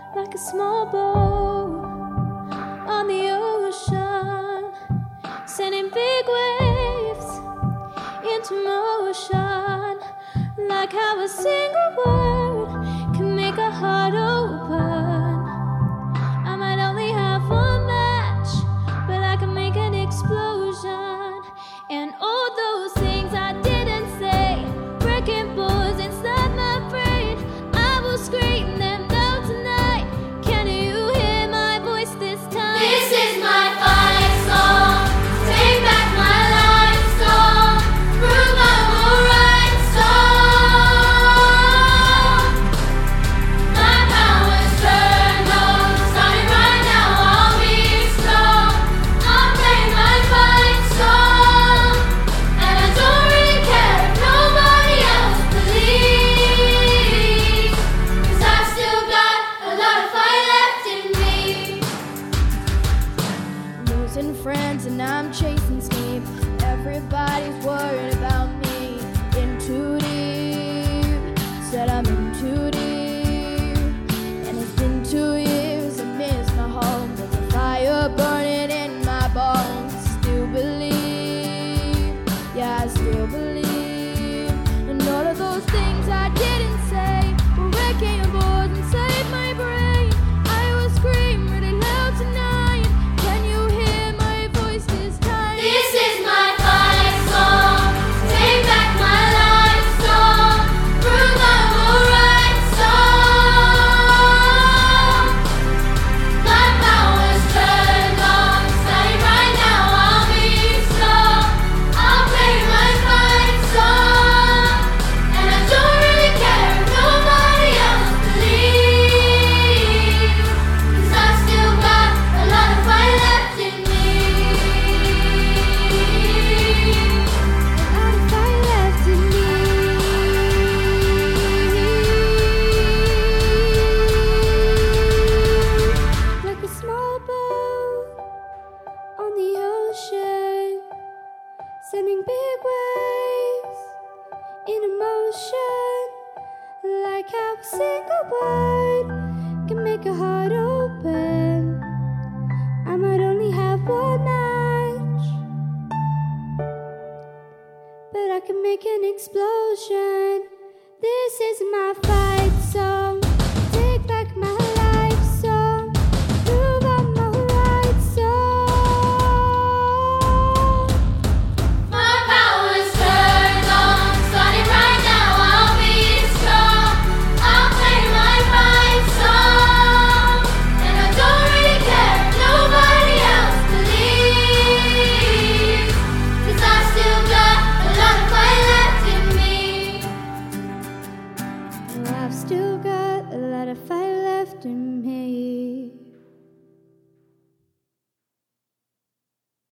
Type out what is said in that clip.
like a small boat on the ocean, sending big waves into motion, like how a single word can make a heart open. I might only have one match, but I can make an explosion. And all those things I didn't say, breaking balls inside my brain, I will scream them out tonight. Can you hear my voice this time? This is my fight song. Take back my life song. Prove I'm alright song. My power's turned on. Starting right now, I'll be strong. I'll play my fight song. And I don't really care if nobody else believes, 'cause I've still got a lot of fight left in me. Losing friends and I'm chasing steam. Everybody's worried about me. In too deep, said I'm in too deep. And it's been 2 years, I miss my home. There's a fire burning in my bones. Still believe, yeah, I still believe. And all of those things I didn't say were wrecking balls inside my brain. I will scream really loud tonight. Can you hear my voice this time? This is my fight song. Take back my life song. Prove I'm alright song. My power's turned on. Starting right now, I'll be strong. I'll play my fight song. And I don't really care if nobody else believes, 'cause I've still got a lot of fight left in me. A lot of fire left in me. Like a small boat on the ocean, sending big waves into motion, like how a single word can make a heart open. I might only have one match, but I can make an explosion.